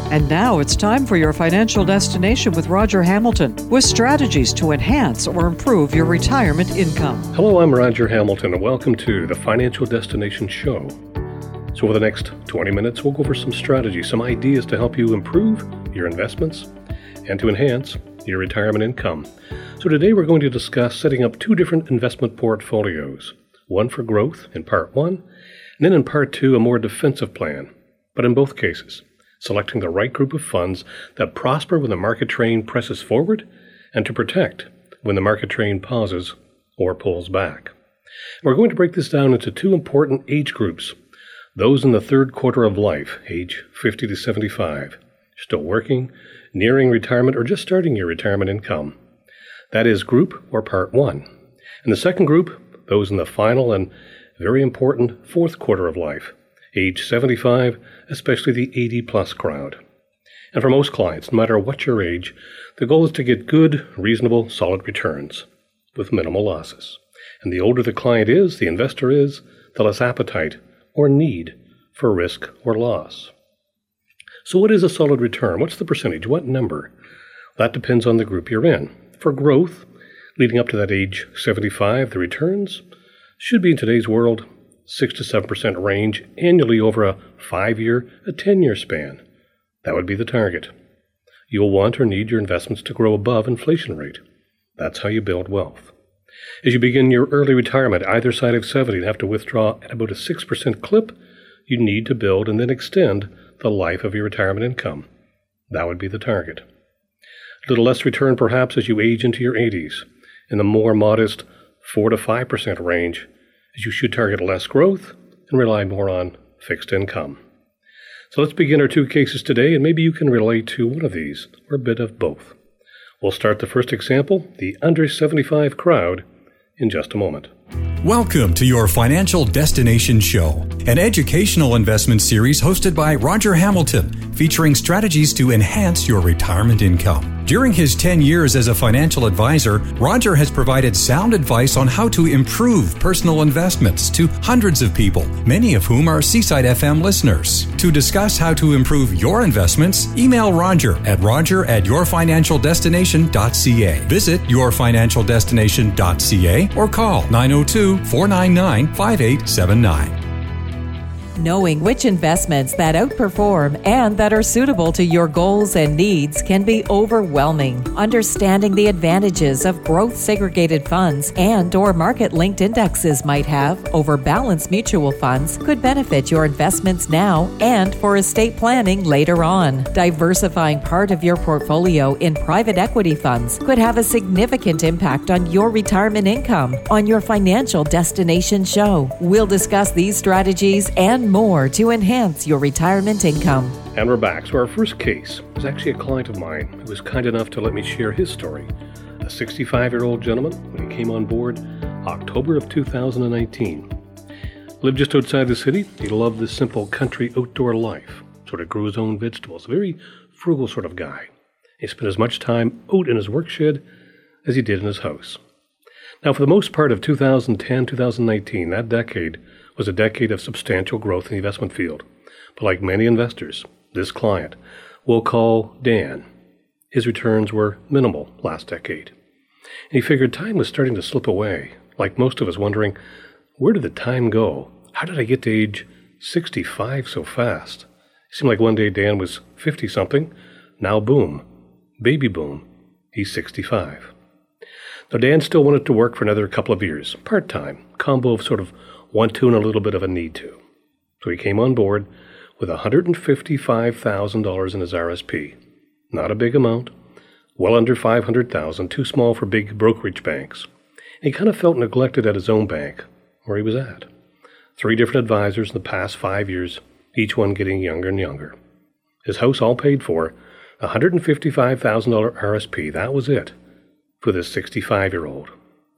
And now it's time for your financial destination with Roger Hamilton, with strategies to enhance or improve your retirement income. Hello, I'm Roger Hamilton, and welcome to the Financial Destination Show. So over the next 20 minutes, we'll go over some strategies, some ideas to help you improve your investments and to enhance your retirement income. So today we're going to discuss setting up two different investment portfolios, one for growth in part one, and then in part two, a more defensive plan. But in both cases, selecting the right group of funds that prosper when the market train presses forward and to protect when the market train pauses or pulls back. We're going to break this down into two important age groups. Those in the third quarter of life, age 50 to 75, still working, nearing retirement, or just starting your retirement income. That is group or part one. And the second group, those in the final and very important fourth quarter of life, age 75, especially the 80-plus crowd. And for most clients, no matter what your age, the goal is to get good, reasonable, solid returns with minimal losses. And the older the client is, the investor is, the less appetite or need for risk or loss. So what is a solid return? What's the percentage? What number? That depends on the group you're in. For growth, leading up to that age 75, the returns should be in today's world 6 to 7% range annually over a 5-year, a 10-year span. That would be the target. You'll want or need your investments to grow above inflation rate. That's how you build wealth. As you begin your early retirement, either side of 70, and have to withdraw at about a 6% clip, you need to build and then extend the life of your retirement income. That would be the target. A little less return perhaps as you age into your 80s, in the more modest 4 to 5% range, as you should target less growth and rely more on fixed income. So let's begin our two cases today, and maybe you can relate to one of these, or a bit of both. We'll start the first example, the under 75 crowd, in just a moment. Welcome to your Financial Destination Show, an educational investment series hosted by Roger Hamilton, featuring strategies to enhance your retirement income. During his 10 years as a financial advisor, Roger has provided sound advice on how to improve personal investments to hundreds of people, many of whom are Seaside FM listeners. To discuss how to improve your investments, email Roger at roger@yourfinancialdestination.ca. Visit yourfinancialdestination.ca or call 902-499-5879. Knowing which investments that outperform and that are suitable to your goals and needs can be overwhelming. Understanding the advantages of growth segregated funds and or market-linked indexes might have over balanced mutual funds could benefit your investments now and for estate planning later on. Diversifying part of your portfolio in private equity funds could have a significant impact on your retirement income. On your Financial Destination Show, we'll discuss these strategies and more to enhance your retirement income. And we're back. So our first case was actually a client of mine who was kind enough to let me share his story. A 65-year-old gentleman when he came on board October of 2019. Lived just outside the city. He loved the simple country outdoor life. Sort of grew his own vegetables. A very frugal sort of guy. He spent as much time out in his work shed as he did in his house. Now, for the most part of 2010, 2019, that decade was a decade of substantial growth in the investment field. But like many investors, this client, we'll call Dan, his returns were minimal last decade. And he figured time was starting to slip away, like most of us wondering, where did the time go? How did I get to age 65 so fast? It seemed like one day Dan was 50-something, now boom, baby boom, he's 65. Now Dan still wanted to work for another couple of years, part-time, combo of sort of want to and a little bit of a need to. So he came on board with $155,000 in his RSP. Not a big amount, well under $500,000, too small for big brokerage banks. And he kind of felt neglected at his own bank, where he was at. 3 different advisors in the past 5 years, each one getting younger and younger. His house all paid for, $155,000 RSP, that was it, for this 65-year-old.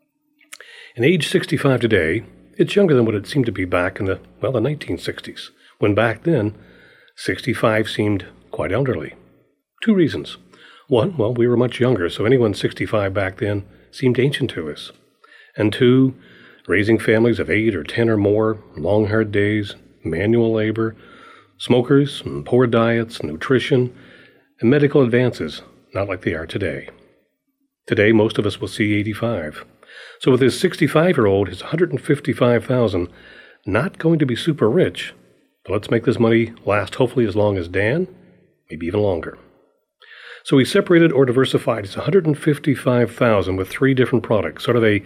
In age 65 today, it's younger than what it seemed to be back in the 1960s, when back then, 65 seemed quite elderly. 2 reasons. One, we were much younger, so anyone 65 back then seemed ancient to us. And 2, raising families of 8 or 10 or more, long hard days, manual labor, Smokers, and poor diets, nutrition, and medical advances, not like they are today. Today, most of us will see 85. So with his 65-year-old, his $155,000, not going to be super rich, but let's make this money last hopefully as long as Dan, maybe even longer. So he separated or diversified his $155,000 with 3 different products, sort of a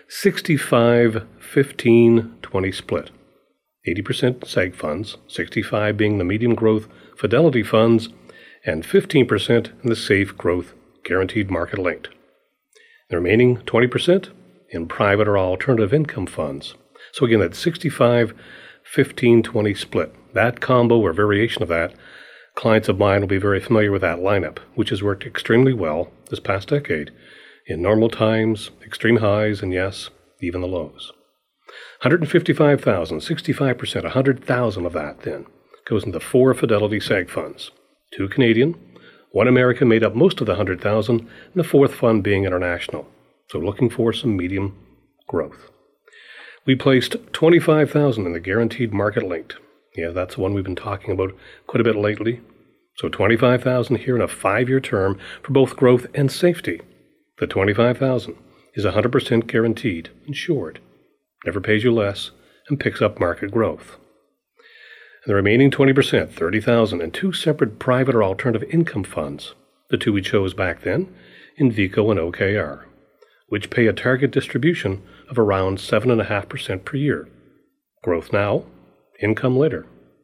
65-15-20 split. 80% seg funds, 65 being the medium growth Fidelity funds, and 15% in the safe growth guaranteed market linked. The remaining 20% in private or alternative income funds. So again, that 65-15-20 split. That combo or variation of that, clients of mine will be very familiar with that lineup, which has worked extremely well this past decade in normal times, extreme highs, and yes, even the lows. $155,000, 65%, $100,000 of that then goes into 4 Fidelity seg funds. 2 Canadian, 1 American made up most of the $100,000, and the 4th fund being international. So looking for some medium growth. We placed $25,000 in the guaranteed market linked. Yeah, that's the one we've been talking about quite a bit lately. So $25,000 here in a 5-year term for both growth and safety. The $25,000 is 100% guaranteed, insured, never pays you less, and picks up market growth. And the remaining 20%, $30,000, in 2 separate private or alternative income funds, the 2 we chose back then, Invico and OKR, which pay a target distribution of around 7.5% per year. Growth now, income later.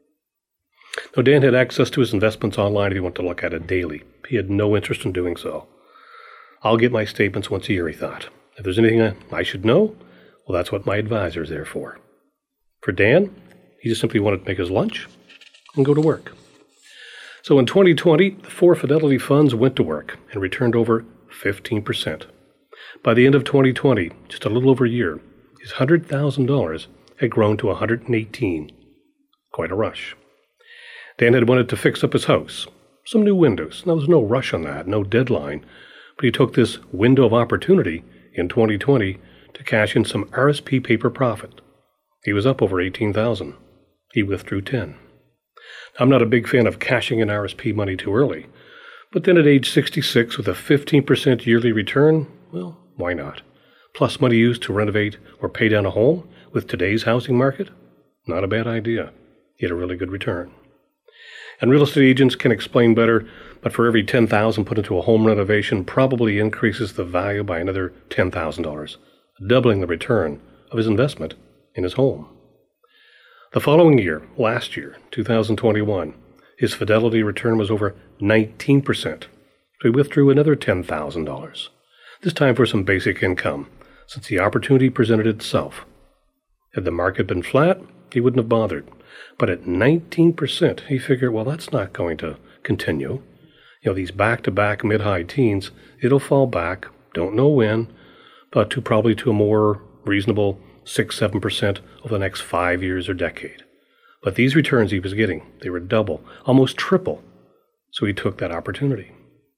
Now, Dan had access to his investments online if he wanted to look at it daily. He had no interest in doing so. I'll get my statements once a year, he thought. If there's anything I should know, well, that's what my advisor is there for. For Dan, he just simply wanted to make his lunch and go to work. So in 2020, the 4 Fidelity funds went to work and returned over 15%. By the end of 2020, just a little over a year, his $100,000 had grown to $118,000. Quite a rush. Dan had wanted to fix up his house, some new windows. Now, there's no rush on that, no deadline, but he took this window of opportunity in 2020 to cash in some RSP paper profit. He was up over $18,000. He withdrew $10,000. I'm not a big fan of cashing in RSP money too early, but then at age 66 with a 15% yearly return, well, why not? Plus money used to renovate or pay down a home with today's housing market? Not a bad idea. He had a really good return. And real estate agents can explain better, but for every $10,000 put into a home renovation probably increases the value by another $10,000, doubling the return of his investment in his home. The following year, last year, 2021, his Fidelity return was over 19%. So he withdrew another $10,000, this time for some basic income, since the opportunity presented itself. Had the market been flat, he wouldn't have bothered. But at 19%, he figured, well, that's not going to continue. You know, these back-to-back mid-high teens, it'll fall back, don't know when, but probably to a more reasonable 6-7% over the next 5 years or decade. But these returns he was getting, they were double, almost triple. So he took that opportunity.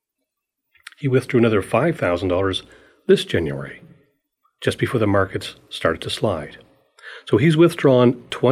He withdrew another $5,000 this January, just before the markets started to slide. So he's withdrawn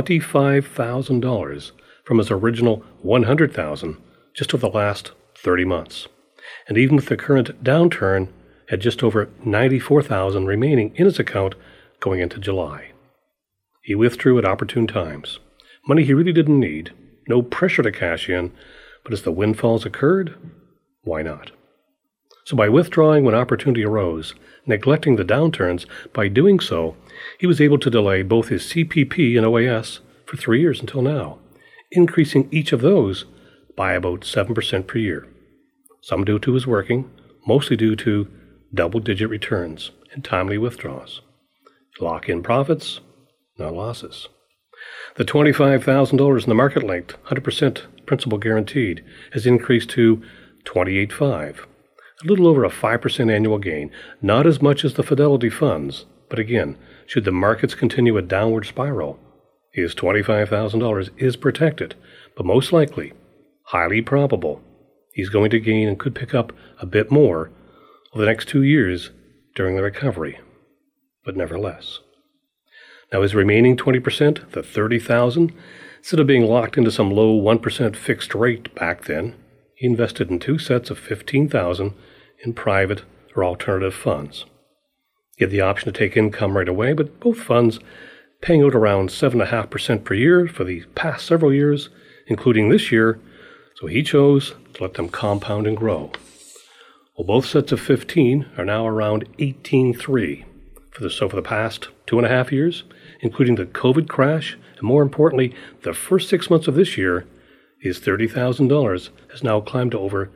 $25,000 from his original $100,000 just over the last 30 months. And even with the current downturn, had just over $94,000 remaining in his account going into July. He withdrew at opportune times. Money he really didn't need, no pressure to cash in, but as the windfalls occurred, why not? So by withdrawing when opportunity arose, neglecting the downturns, by doing so, he was able to delay both his CPP and OAS for 3 years until now, increasing each of those by about 7% per year. Some due to his working, mostly due to double-digit returns and timely withdrawals. Lock in profits, not losses. The $25,000 in the market linked, 100% principal guaranteed, has increased to $28,500, a little over a 5% annual gain. Not as much as the Fidelity funds, but again, should the markets continue a downward spiral, his $25,000 is protected, but most likely, highly probable, he's going to gain and could pick up a bit more over the next 2 years during the recovery, but never less. Now his remaining 20%, the $30,000, Instead of being locked into some low 1% fixed rate back then, he invested in 2 sets of $15,000 in private or alternative funds. He had the option to take income right away, but both funds paying out around 7.5% per year for the past several years, including this year, so he chose to let them compound and grow. Well, both sets of 15 are now around 18.3 for the past 2.5 years, including the COVID crash, and more importantly, the first 6 months of this year, his $30,000 has now climbed to over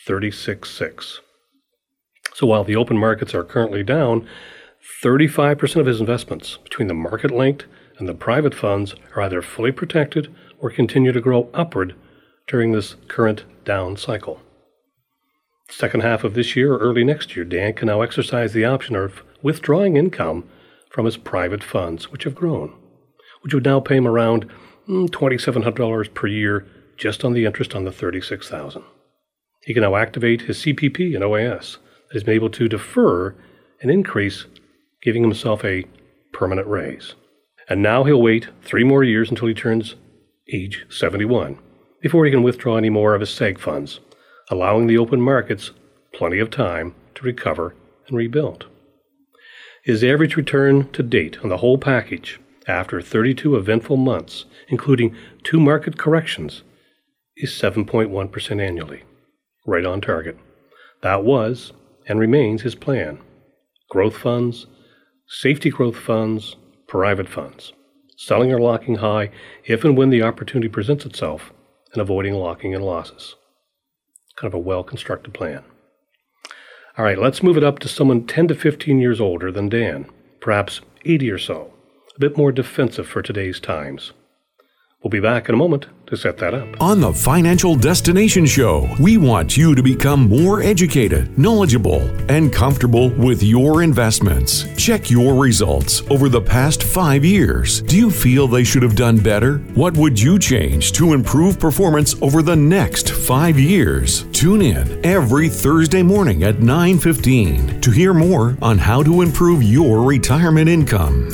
36.6. So while the open markets are currently down, 35% of his investments between the market-linked and the private funds are either fully protected or continue to grow upward during this current down cycle. Second half of this year or early next year, Dan can now exercise the option of withdrawing income from his private funds, which have grown, which would now pay him around $2,700 per year just on the interest on the $36,000. He can now activate his CPP and OAS that he's been able to defer an increase, giving himself a permanent raise. And now he'll wait 3 more years until he turns age 71 before he can withdraw any more of his seg funds, allowing the open markets plenty of time to recover and rebuild. His average return to date on the whole package after 32 eventful months, including 2 market corrections, is 7.1% annually, right on target. That was and remains his plan. Growth funds, safety growth funds, private funds, selling or locking high if and when the opportunity presents itself, and avoiding locking in losses. Kind of a well-constructed plan. All right, let's move it up to someone 10 to 15 years older than Dan, perhaps 80 or so, a bit more defensive for today's times. We'll be back in a moment to set that up. On the Financial Destination Show, we want you to become more educated, knowledgeable, and comfortable with your investments. Check your results over the past 5 years. Do you feel they should have done better? What would you change to improve performance over the next 5 years? Tune in every Thursday morning at 9:15 to hear more on how to improve your retirement income.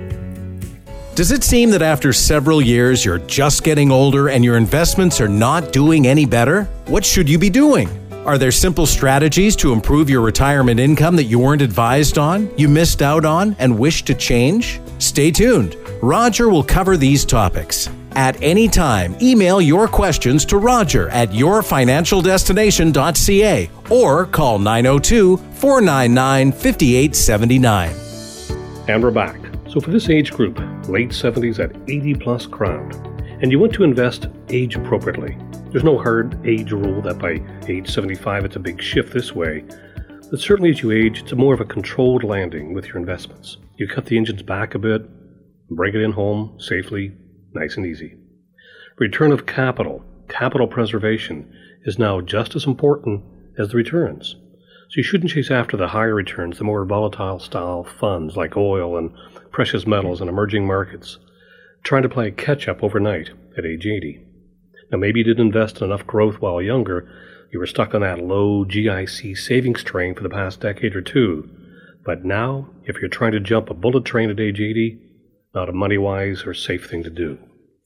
Does it seem that after several years you're just getting older and your investments are not doing any better? What should you be doing? Are there simple strategies to improve your retirement income that you weren't advised on, you missed out on, and wish to change? Stay tuned. Roger will cover these topics. At any time, email your questions to Roger at yourfinancialdestination.ca or call 902-499-5879. And we're back. So for this age group, late 70s at 80 plus crowd, and you want to invest age appropriately. There's no hard age rule that by age 75 it's a big shift this way, but certainly as you age, it's more of a controlled landing with your investments. You cut the engines back a bit, bring it in home safely, nice and easy. Return of capital preservation is now just as important as the returns. So you shouldn't chase after the higher returns, the more volatile style funds like oil and precious metals and emerging markets, trying to play catch-up overnight at age 80. Now maybe you didn't invest in enough growth while younger. You were stuck on that low GIC savings train for the past decade or two. But now, if you're trying to jump a bullet train at age 80, not a money-wise or safe thing to do.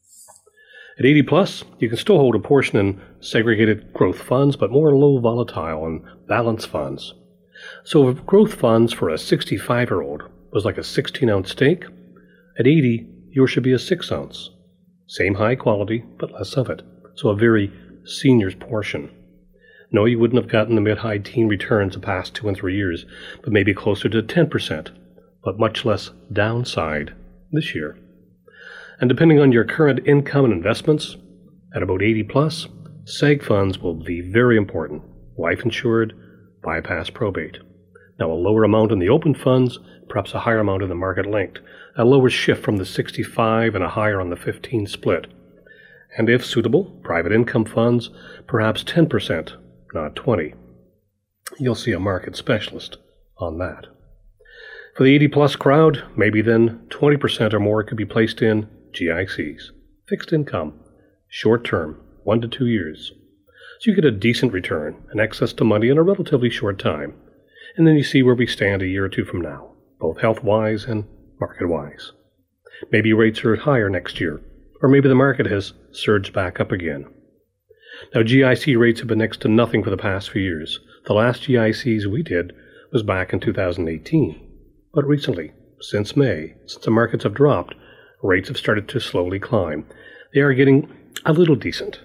At 80 plus, you can still hold a portion in segregated growth funds, but more low volatile and balanced funds. So if growth funds for a 65-year-old was like a 16-ounce steak, at 80, yours should be a 6-ounce. Same high quality, but less of it. So a very senior's portion. No, you wouldn't have gotten the mid-high teen returns the past 2 and 3 years, but maybe closer to 10%, but much less downside this year. And depending on your current income and investments, at about 80 plus, seg funds will be very important. Life insured, bypass probate. Now a lower amount in the open funds, perhaps a higher amount in the market linked. A lower shift from the 65 and a higher on the 15 split. And if suitable, private income funds, perhaps 10%, not 20. You'll see a market specialist on that. For the 80 plus crowd, maybe then 20% or more could be placed in GICs, fixed income, short term, 1 to 2 years. So you get a decent return and access to money in a relatively short time. And then you see where we stand a year or two from now, both health-wise and market-wise. Maybe rates are higher next year, or maybe the market has surged back up again. Now, GIC rates have been next to nothing for the past few years. The last GICs we did was back in 2018. But recently, since May, since the markets have dropped, rates have started to slowly climb. They are getting a little decent,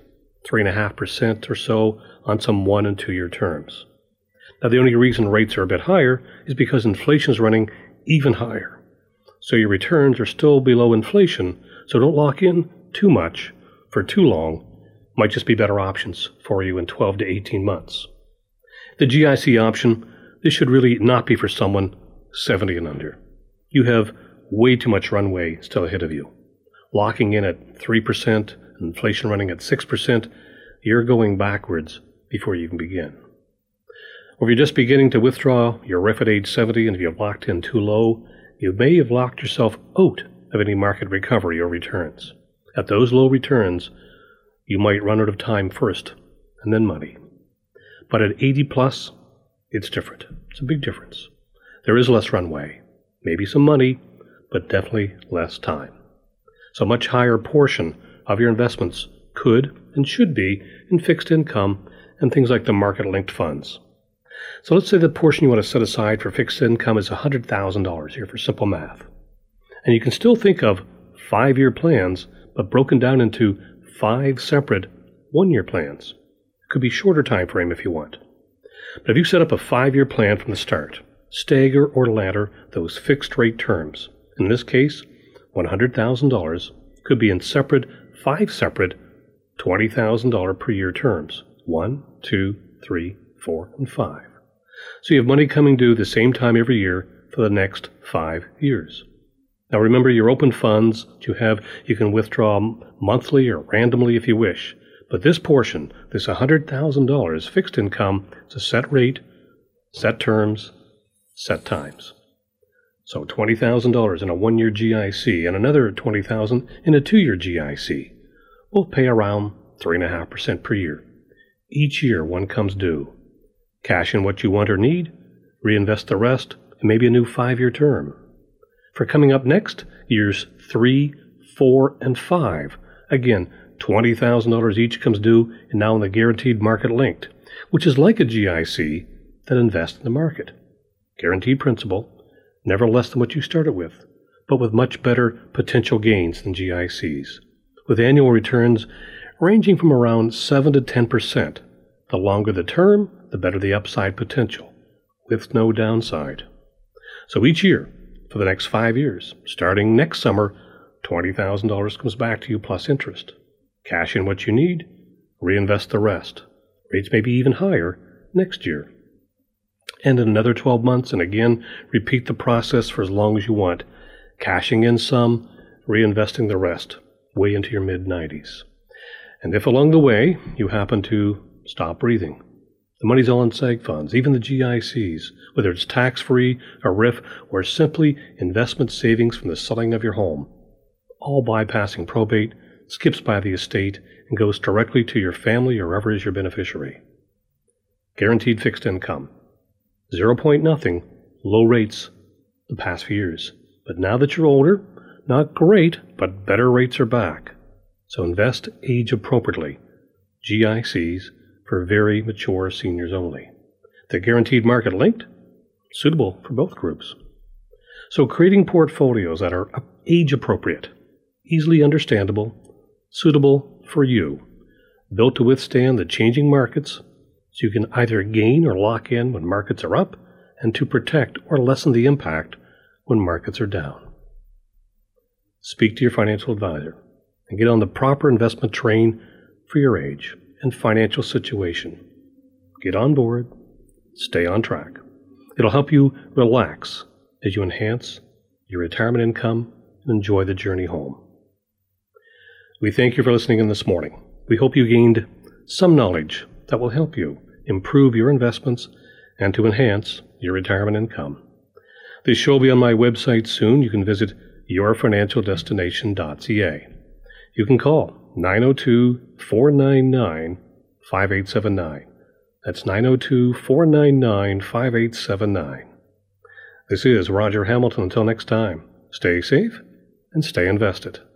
3.5% or so on some 1 and 2 year terms. Now, the only reason rates are a bit higher is because inflation is running even higher. So your returns are still below inflation, so don't lock in too much for too long. Might just be better options for you in 12 to 18 months. The GIC option, this should really not be for someone 70 and under. You have way too much runway still ahead of you. Locking in at 3%, inflation running at 6%, you're going backwards before you can begin. Or if you're just beginning to withdraw your RIF at age 70 and if you've locked in too low, you may have locked yourself out of any market recovery or returns. At those low returns, you might run out of time first and then money. But at 80 plus, it's different. It's a big difference. There is less runway, maybe some money, but definitely less time. So a much higher portion of your investments could and should be in fixed income and things like the market-linked funds. So let's say the portion you want to set aside for fixed income is $100,000 here for simple math. And you can still think of 5-year plans, but broken down into 5 separate 1-year plans. It could be shorter time frame if you want. But if you set up a 5-year plan from the start, stagger or ladder those fixed rate terms. In this case, $100,000 could be in 5 separate $20,000 per year terms. 1, 2, 3, 4, and 5. So you have money coming due the same time every year for the next 5 years. Now remember, your open funds that you can withdraw monthly or randomly if you wish. But this portion, this $100,000 fixed income, it's a set rate, set terms, set times. So $20,000 in a 1-year GIC and another $20,000 in a 2-year GIC. Both pay around 3.5% per year. Each year one comes due. Cash in what you want or need, reinvest the rest, and maybe a new 5-year term. For coming up next, years 3, 4, and 5. Again, $20,000 each comes due, and now in the guaranteed market linked, which is like a GIC that invests in the market. Guaranteed principal, never less than what you started with, but with much better potential gains than GICs, with annual returns ranging from around 7 to 10%. The longer the term, the better the upside potential, with no downside. So each year, for the next 5 years, starting next summer, $20,000 comes back to you plus interest. Cash in what you need, reinvest the rest. Rates may be even higher next year. And in another 12 months, and again, repeat the process for as long as you want, cashing in some, reinvesting the rest, way into your mid-90s. And if along the way you happen to stop breathing, the money's all in seg funds, even the GICs, whether it's tax-free, a RIF, or simply investment savings from the selling of your home, all bypassing probate, skips by the estate, and goes directly to your family or whoever is your beneficiary. Guaranteed fixed income. 0 point nothing, low rates the past few years. But now that you're older, not great, but better rates are back. So invest age appropriately. GICs for very mature seniors only. The guaranteed market linked, suitable for both groups. So creating portfolios that are age appropriate, easily understandable, suitable for you, built to withstand the changing markets, so you can either gain or lock in when markets are up, and to protect or lessen the impact when markets are down. Speak to your financial advisor and get on the proper investment train for your age and financial situation. Get on board, stay on track. It'll help you relax as you enhance your retirement income and enjoy the journey home. We thank you for listening in this morning. We hope you gained some knowledge that will help you improve your investments and to enhance your retirement income. This show will be on my website soon. You can visit yourfinancialdestination.ca. You can call 902-499-5879. That's 902-499-5879. This is Roger Hamilton. Until next time, stay safe and stay invested.